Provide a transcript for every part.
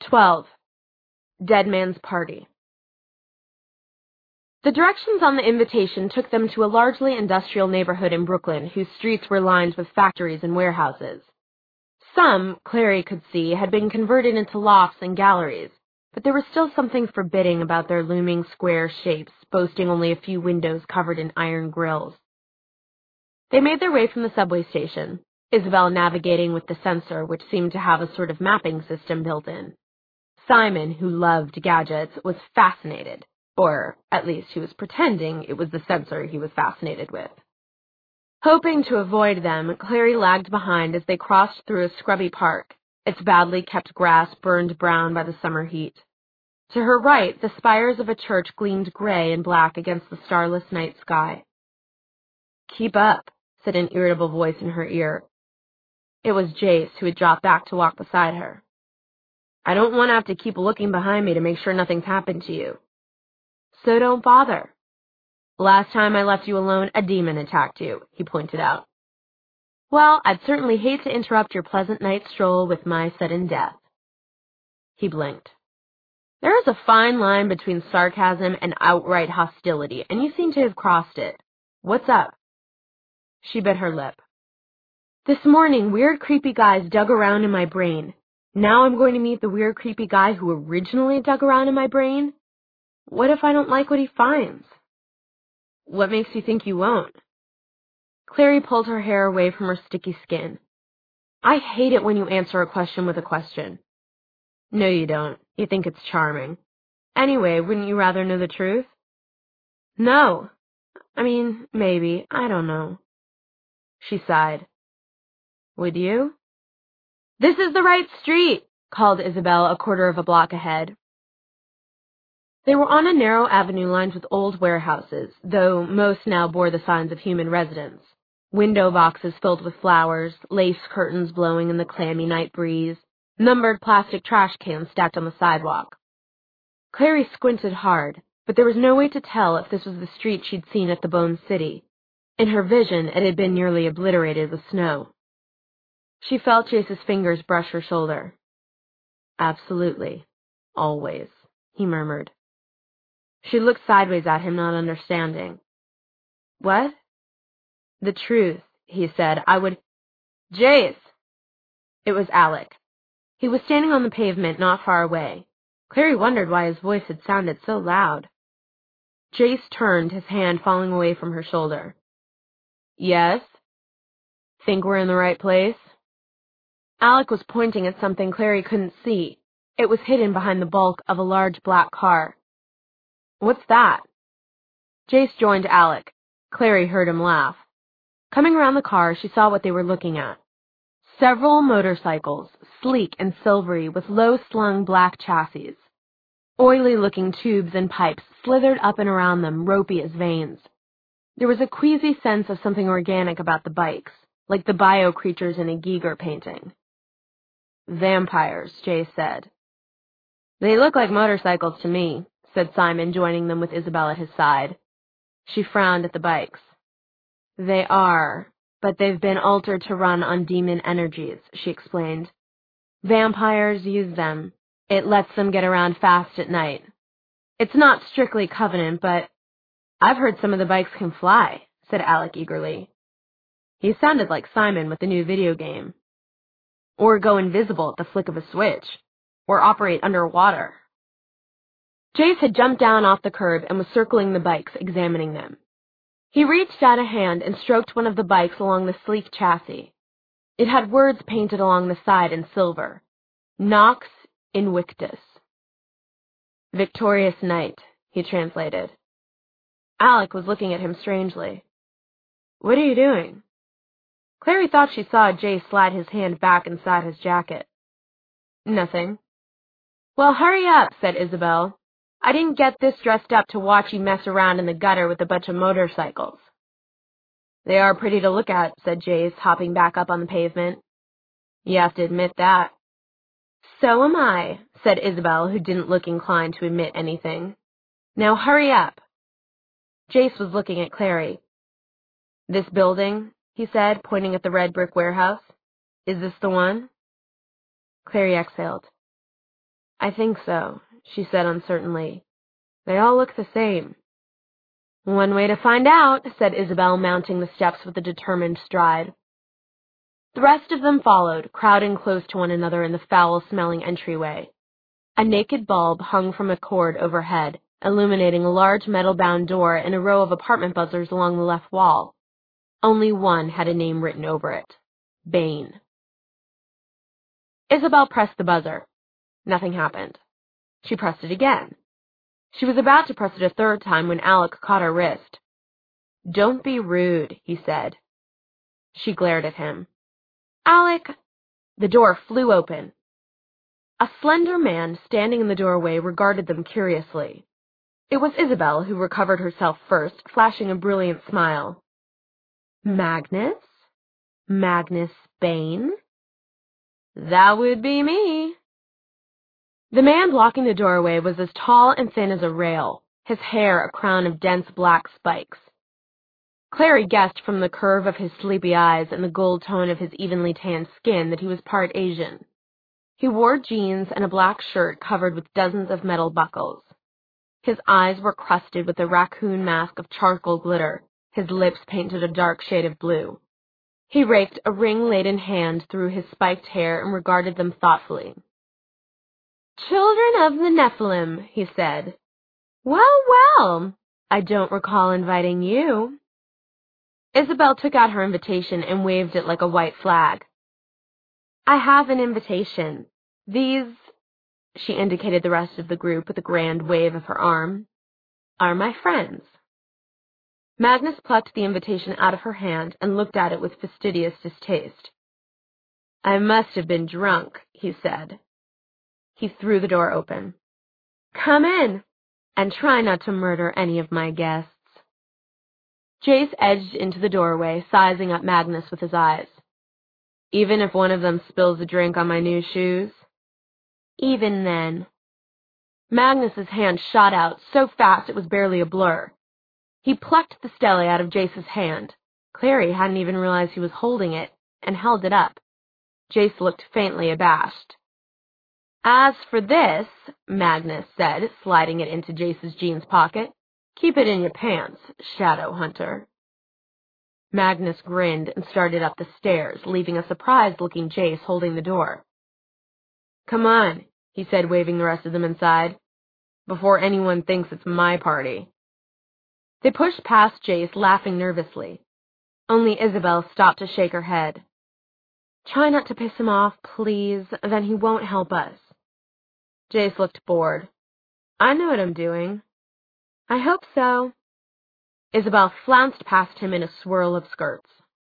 12. Dead Man's Party. The directions on the invitation took them to a largely industrial neighborhood in Brooklyn whose streets were lined with factories and warehouses. Some, Clary could see, had been converted into lofts and galleries, but there was still something forbidding about their looming square shapes, boasting only a few windows covered in iron grills. They made their way from the subway station, Isabel navigating with the sensor, which seemed to have a sort of mapping system built in. Simon, who loved gadgets, was fascinated, or at least he was pretending it was the sensor he was fascinated with. Hoping to avoid them, Clary lagged behind as they crossed through a scrubby park, its badly kept grass burned brown by the summer heat. To her right, the spires of a church gleamed gray and black against the starless night sky. "Keep up," said an irritable voice in her ear. It was Jace, who had dropped back to walk beside her. "I don't want to have to keep looking behind me to make sure nothing's happened to you." "So don't bother. Last time I left you alone, a demon attacked you," he pointed out. "Well, I'd certainly hate to interrupt your pleasant night stroll with my sudden death." He blinked. "There is a fine line between sarcasm and outright hostility, and you seem to have crossed it. What's up?" She bit her lip. "This morning, weird, creepy guys dug around in my brain. Now I'm going to meet the weird, creepy guy who originally dug around in my brain. What if I don't like what he finds?" "What makes you think you won't?" Clary pulled her hair away from her sticky skin. "I hate it when you answer a question with a question." "No, you don't. You think it's charming. Anyway, wouldn't you rather know the truth?" "No. I mean, maybe. I don't know." She sighed. "Would you?" "This is the right street," called Isabel a quarter of a block ahead. They were on a narrow avenue lined with old warehouses, though most now bore the signs of human residence. Window boxes filled with flowers, lace curtains blowing in the clammy night breeze, numbered plastic trash cans stacked on the sidewalk. Clary squinted hard, but there was no way to tell if this was the street she'd seen at the Bone City. In her vision, it had been nearly obliterated with snow. She felt Jace's fingers brush her shoulder. "Absolutely. Always," he murmured. She looked sideways at him, not understanding. "What?" "The truth," he said. "I would—" "Jace!" It was Alec. He was standing on the pavement not far away. Clary wondered why his voice had sounded so loud. Jace turned, his hand falling away from her shoulder. "Yes? Think we're in the right place?" Alec was pointing at something Clary couldn't see. It was hidden behind the bulk of a large black car. "What's that?" Jace joined Alec. Clary heard him laugh. Coming around the car, she saw what they were looking at. Several motorcycles, sleek and silvery, with low-slung black chassis. Oily-looking tubes and pipes slithered up and around them, ropey as veins. There was a queasy sense of something organic about the bikes, like the bio-creatures in a Giger painting. "Vampires," Jay said. "They look like motorcycles to me," said Simon, joining them with Isabel at his side. She frowned at the bikes. "They are, but they've been altered to run on demon energies," she explained. "Vampires use them. It lets them get around fast at night. It's not strictly Covenant, but—" "I've heard some of the bikes can fly," said Alec eagerly. He sounded like Simon with the new video game. "Or go invisible at the flick of a switch. Or operate underwater." Jace had jumped down off the curb and was circling the bikes, examining them. He reached out a hand and stroked one of the bikes along the sleek chassis. It had words painted along the side in silver. "Nox Invictus." "Victorious Night," he translated. Alec was looking at him strangely. "What are you doing?" Clary thought she saw Jace slide his hand back inside his jacket. "Nothing." "Well, hurry up," said Isabel. "I didn't get this dressed up to watch you mess around in the gutter with a bunch of motorcycles." "They are pretty to look at," said Jace, hopping back up on the pavement. "You have to admit that." "So am I," said Isabel, who didn't look inclined to admit anything. "Now hurry up." Jace was looking at Clary. "This building," he said, pointing at the red brick warehouse. "Is this the one?" Clary exhaled. I think so, she said uncertainly. They all look the same. One way to find out, said Isabel, mounting the steps with a determined stride. The rest of them followed, crowding close to one another in the foul-smelling entryway. A naked bulb hung from a cord overhead, illuminating a large metal-bound door and a row of apartment buzzers along the left wall. Only one had a name written over it. Bain. Isabel pressed the buzzer. Nothing happened. She pressed it again. She was about to press it a third time when Alec caught her wrist. Don't be rude, he said. She glared at him. Alec! The door flew open. A slender man standing in the doorway regarded them curiously. It was Isabel who recovered herself first, flashing a brilliant smile. Magnus? Magnus Bain? That would be me. The man blocking the doorway was as tall and thin as a rail, his hair a crown of dense black spikes. Clary guessed from the curve of his sleepy eyes and the gold tone of his evenly tanned skin that he was part Asian. He wore jeans and a black shirt covered with dozens of metal buckles. His eyes were crusted with a raccoon mask of charcoal glitter, his lips painted a dark shade of blue. He raked a ring-laden hand through his spiked hair and regarded them thoughtfully. Children of the Nephilim, he said. Well, well, I don't recall inviting you. Isabel took out her invitation and waved it like a white flag. I have an invitation. These, she indicated the rest of the group with a grand wave of her arm, are my friends. Magnus plucked the invitation out of her hand and looked at it with fastidious distaste. I must have been drunk, he said. He threw the door open. Come in, and try not to murder any of my guests. Jace edged into the doorway, sizing up Magnus with his eyes. Even if one of them spills a drink on my new shoes? Even then. Magnus's hand shot out so fast it was barely a blur. He plucked the stele out of Jace's hand. Clary hadn't even realized he was holding it, and held it up. Jace looked faintly abashed. As for this, Magnus said, sliding it into Jace's jeans pocket, keep it in your pants, Shadow Hunter. Magnus grinned and started up the stairs, leaving a surprised-looking Jace holding the door. Come on, he said, waving the rest of them inside, before anyone thinks it's my party. They pushed past Jace, laughing nervously. Only Isabel stopped to shake her head. Try not to piss him off, please, then he won't help us. Jace looked bored. I know what I'm doing. I hope so. Isabel flounced past him in a swirl of skirts.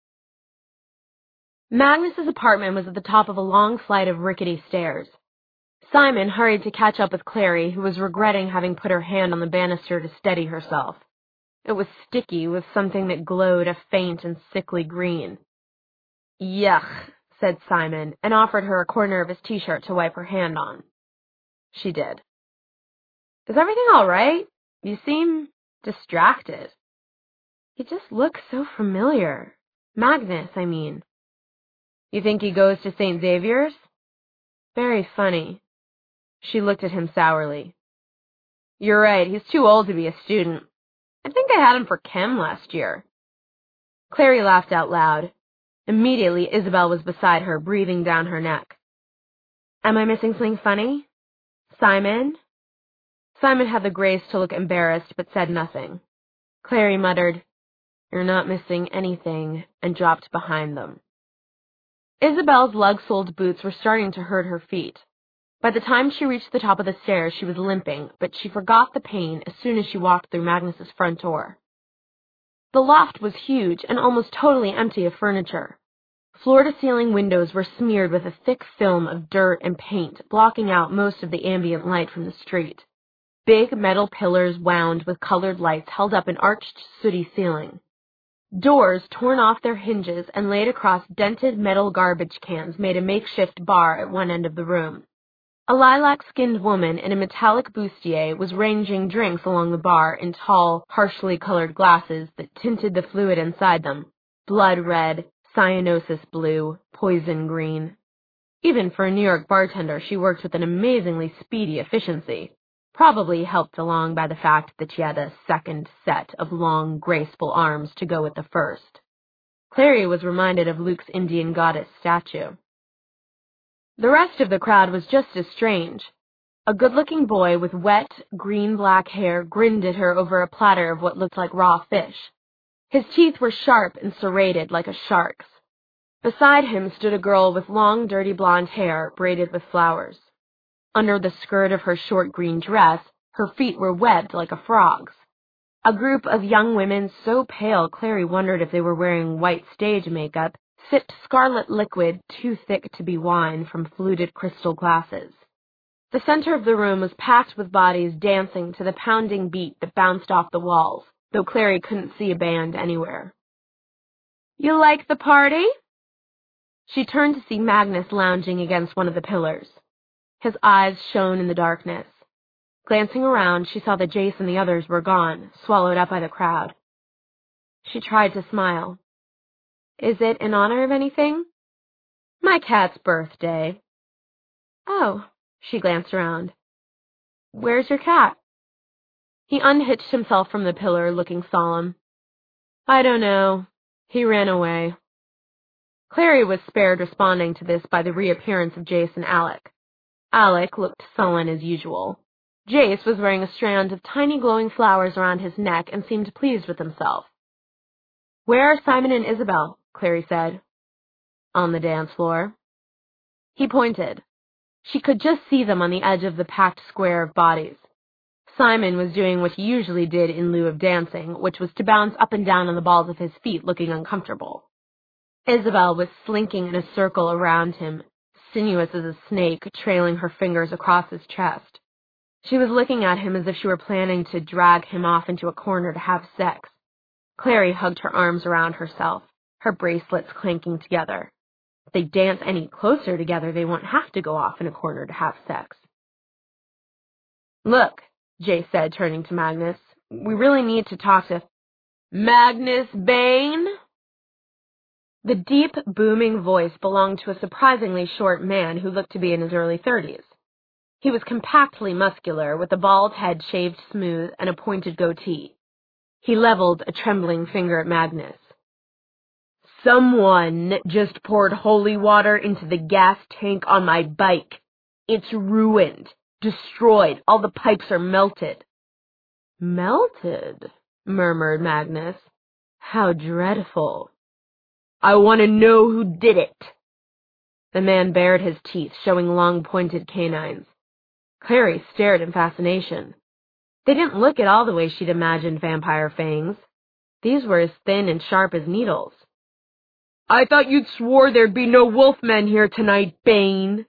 Magnus's apartment was at the top of a long flight of rickety stairs. Simon hurried to catch up with Clary, who was regretting having put her hand on the banister to steady herself. It was sticky with something that glowed a faint and sickly green. Yuck, said Simon, and offered her a corner of his t-shirt to wipe her hand on. She did. Is everything all right? You seem distracted. He just looks so familiar. Magnus, I mean. You think he goes to St. Xavier's? Very funny. She looked at him sourly. You're right, he's too old to be a student. I think I had him for chem last year. Clary laughed out loud. Immediately, Isabel was beside her, breathing down her neck. Am I missing something funny? Simon? Simon had the grace to look embarrassed, but said nothing. Clary muttered, You're not missing anything, and dropped behind them. Isabel's lug-soled boots were starting to hurt her feet. By the time she reached the top of the stairs, she was limping, but she forgot the pain as soon as she walked through Magnus's front door. The loft was huge and almost totally empty of furniture. Floor-to-ceiling windows were smeared with a thick film of dirt and paint, blocking out most of the ambient light from the street. Big metal pillars wound with colored lights held up an arched, sooty ceiling. Doors torn off their hinges and laid across dented metal garbage cans made a makeshift bar at one end of the room. A lilac-skinned woman in a metallic bustier was ranging drinks along the bar in tall, harshly colored glasses that tinted the fluid inside them, blood red, cyanosis blue, poison green. Even for a New York bartender, she worked with an amazingly speedy efficiency, probably helped along by the fact that she had a second set of long, graceful arms to go with the first. Clary was reminded of Luke's Indian goddess statue. The rest of the crowd was just as strange. A good-looking boy with wet, green-black hair grinned at her over a platter of what looked like raw fish. His teeth were sharp and serrated like a shark's. Beside him stood a girl with long, dirty blonde hair braided with flowers. Under the skirt of her short green dress, her feet were webbed like a frog's. A group of young women so pale Clary wondered if they were wearing white stage makeup sipped scarlet liquid too thick to be wine from fluted crystal glasses. The center of the room was packed with bodies dancing to the pounding beat that bounced off the walls, though Clary couldn't see a band anywhere. "You like the party?" She turned to see Magnus lounging against one of the pillars. His eyes shone in the darkness. Glancing around, she saw that Jace and the others were gone, swallowed up by the crowd. She tried to smile. "Is it in honor of anything?" "My cat's birthday." "Oh." She glanced around. "Where's your cat?" He unhitched himself from the pillar, looking solemn. "I don't know. He ran away." Clary was spared responding to this by the reappearance of Jace and Alec. Alec looked sullen as usual. Jace was wearing a strand of tiny glowing flowers around his neck and seemed pleased with himself. "Where are Simon and Isabel?" Clary said. "On the dance floor." He pointed. She could just see them on the edge of the packed square of bodies. Simon was doing what he usually did in lieu of dancing, which was to bounce up and down on the balls of his feet, looking uncomfortable. Isabel was slinking in a circle around him, sinuous as a snake, trailing her fingers across his chest. She was looking at him as if she were planning to drag him off into a corner to have sex. Clary hugged her arms around herself, her bracelets clanking together. If they dance any closer together, they won't have to go off in a corner to have sex. "Look," Jay said, turning to Magnus, "we really need to talk to—" "Magnus Bane?" The deep, booming voice belonged to a surprisingly short man who looked to be in his early 30s. He was compactly muscular, with a bald head shaved smooth and a pointed goatee. He leveled a trembling finger at Magnus. "Someone just poured holy water into the gas tank on my bike. It's ruined, destroyed, all the pipes are melted." "Melted?" murmured Magnus. "How dreadful." "I want to know who did it." The man bared his teeth, showing long pointed canines. Clary stared in fascination. They didn't look at all the way she'd imagined vampire fangs. These were as thin and sharp as needles. "I thought you'd swore there'd be no wolfmen here tonight, Bane."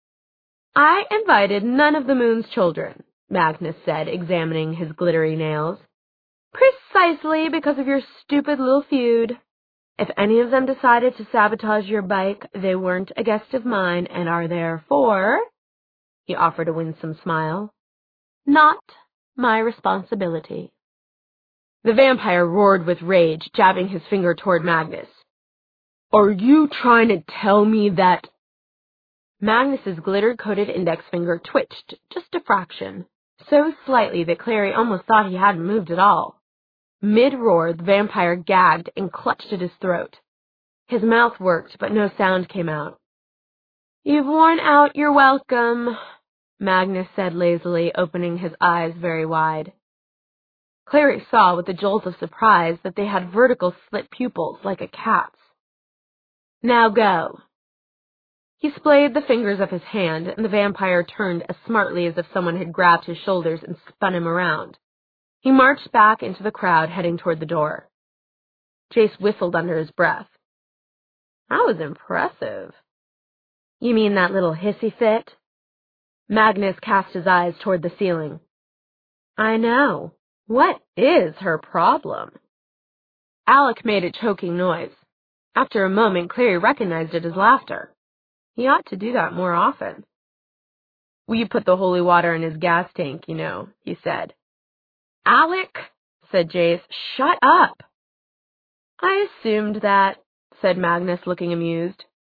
"I invited none of the moon's children," Magnus said, examining his glittery nails. "Precisely because of your stupid little feud. If any of them decided to sabotage your bike, they weren't a guest of mine and are therefore," he offered a winsome smile, "not my responsibility." The vampire roared with rage, jabbing his finger toward Magnus. "Are you trying to tell me that—" Magnus's glitter-coated index finger twitched just a fraction, so slightly that Clary almost thought he hadn't moved at all. Mid-roar, the vampire gagged and clutched at his throat. His mouth worked, but no sound came out. "You've worn out your welcome," Magnus said lazily, opening his eyes very wide. Clary saw with a jolt of surprise that they had vertical slit pupils like a cat's. "Now go." He splayed the fingers of his hand, and the vampire turned as smartly as if someone had grabbed his shoulders and spun him around. He marched back into the crowd, heading toward the door. Jace whistled under his breath. "That was impressive." "You mean that little hissy fit?" Magnus cast his eyes toward the ceiling. "I know. What is her problem?" Alec made a choking noise. After a moment, Clary recognized it as laughter. He ought to do that more often. "We put the holy water in his gas tank, you know," he said. "Alec," said Jace, "shut up." "I assumed that," said Magnus, looking amused.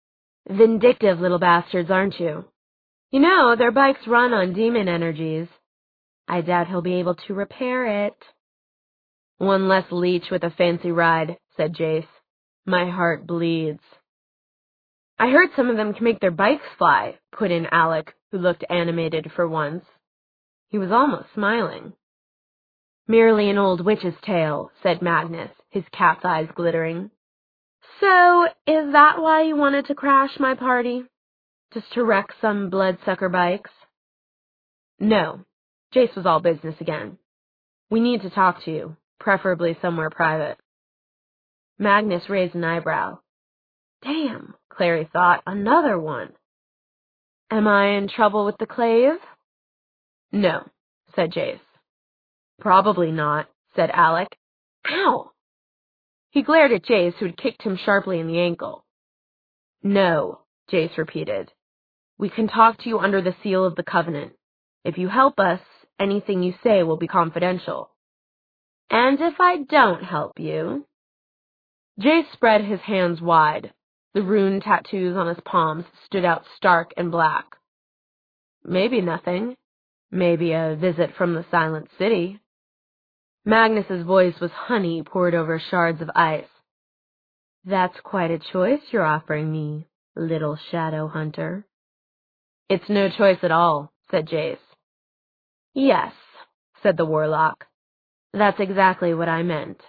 Vindictive little bastards, aren't you? You know, their bikes run on demon energies. I doubt he'll be able to repair it. One less leech with a fancy ride, said Jace. My heart bleeds. I heard some of them can make their bikes fly, put in Alec, who looked animated for once. He was almost smiling. Merely an old witch's tale, said Magnus, his cat's eyes glittering. So, is that why you wanted to crash my party? Just to wreck some bloodsucker bikes? No. Jace was all business again. We need to talk to you, preferably somewhere private. Magnus raised an eyebrow. Damn, Clary thought, another one. Am I in trouble with the clave? No, said Jace. Probably not, said Alec. Ow! He glared at Jace, who had kicked him sharply in the ankle. No, Jace repeated. We can talk to you under the seal of the Covenant. If you help us, anything you say will be confidential. And if I don't help you? Jace spread his hands wide. The rune tattoos on his palms stood out stark and black. Maybe nothing. Maybe a visit from the Silent City. Magnus's voice was honey poured over shards of ice. That's quite a choice you're offering me, little shadow hunter. It's no choice at all, said Jace. Yes, said the warlock. That's exactly what I meant.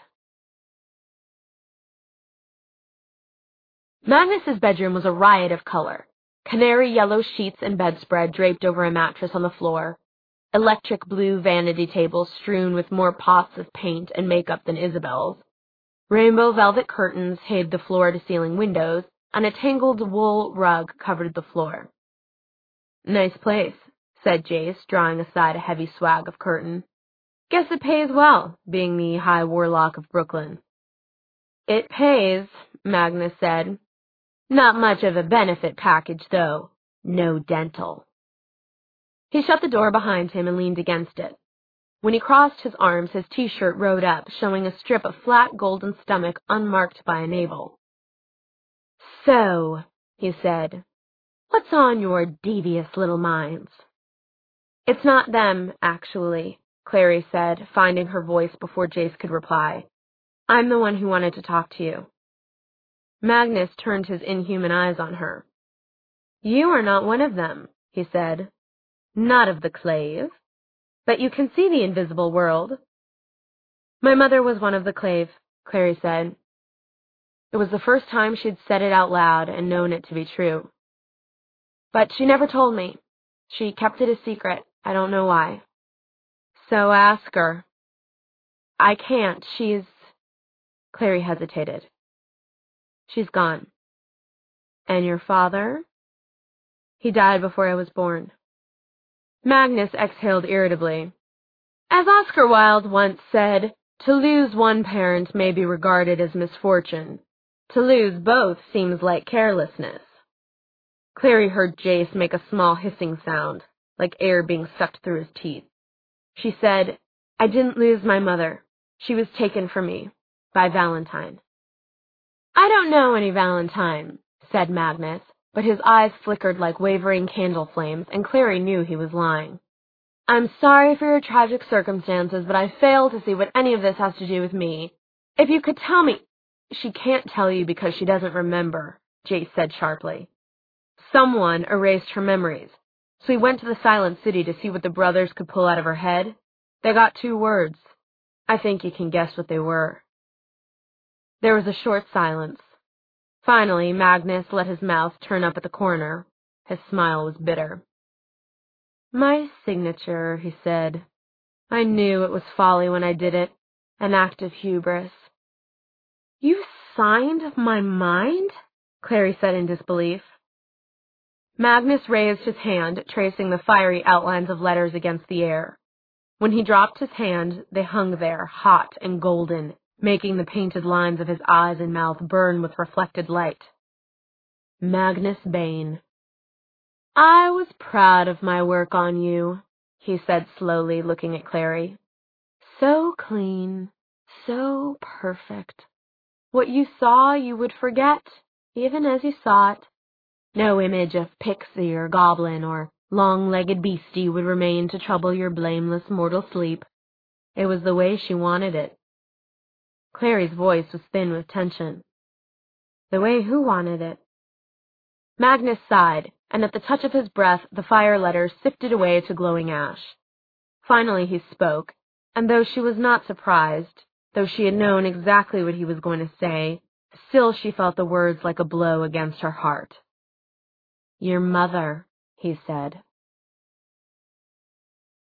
Magnus's bedroom was a riot of color. Canary yellow sheets and bedspread draped over a mattress on the floor. Electric blue vanity tables strewn with more pots of paint and makeup than Isabel's. Rainbow velvet curtains hid the floor-to-ceiling windows, and a tangled wool rug covered the floor. Nice place, said Jace, drawing aside a heavy swag of curtain. Guess it pays well, being the High Warlock of Brooklyn. It pays, Magnus said. Not much of a benefit package, though. No dental. He shut the door behind him and leaned against it. When he crossed his arms, his t-shirt rode up, showing a strip of flat golden stomach unmarked by a navel. So, he said, what's on your devious little minds? It's not them, actually, Clary said, finding her voice before Jace could reply. I'm the one who wanted to talk to you. Magnus turned his inhuman eyes on her. You are not one of them, he said. Not of the clave. But you can see the invisible world. My mother was one of the clave, Clary said. It was the first time she'd said it out loud and known it to be true. But she never told me. She kept it a secret. I don't know why. So ask her. I can't. She's... Clary hesitated. She's gone. And your father? He died before I was born. Magnus exhaled irritably. As Oscar Wilde once said, to lose one parent may be regarded as misfortune. To lose both seems like carelessness. Clary heard Jace make a small hissing sound, like air being sucked through his teeth. She said, I didn't lose my mother. She was taken from me, by Valentine. I don't know any Valentine, said Magnus, but his eyes flickered like wavering candle flames, and Clary knew he was lying. I'm sorry for your tragic circumstances, but I fail to see what any of this has to do with me. If you could tell me... She can't tell you because she doesn't remember, Jace said sharply. Someone erased her memories, so we went to the Silent City to see what the brothers could pull out of her head. They got 2 words. I think you can guess what they were. There was a short silence. Finally, Magnus let his mouth turn up at the corner. His smile was bitter. My signature, he said. I knew it was folly when I did it. An act of hubris. You signed my mind? Clary said in disbelief. Magnus raised his hand, tracing the fiery outlines of letters against the air. When he dropped his hand, they hung there, hot and golden, making the painted lines of his eyes and mouth burn with reflected light. Magnus Bane. I was proud of my work on you, he said slowly, looking at Clary. So clean, so perfect. What you saw you would forget, even as you saw it. No image of pixie or goblin or long-legged beastie would remain to trouble your blameless mortal sleep. It was the way she wanted it. Clary's voice was thin with tension. The way who wanted it? Magnus sighed, and at the touch of his breath the fire letters sifted away to glowing ash. Finally he spoke, and though she was not surprised, though she had known exactly what he was going to say, still she felt the words like a blow against her heart. Your mother, he said.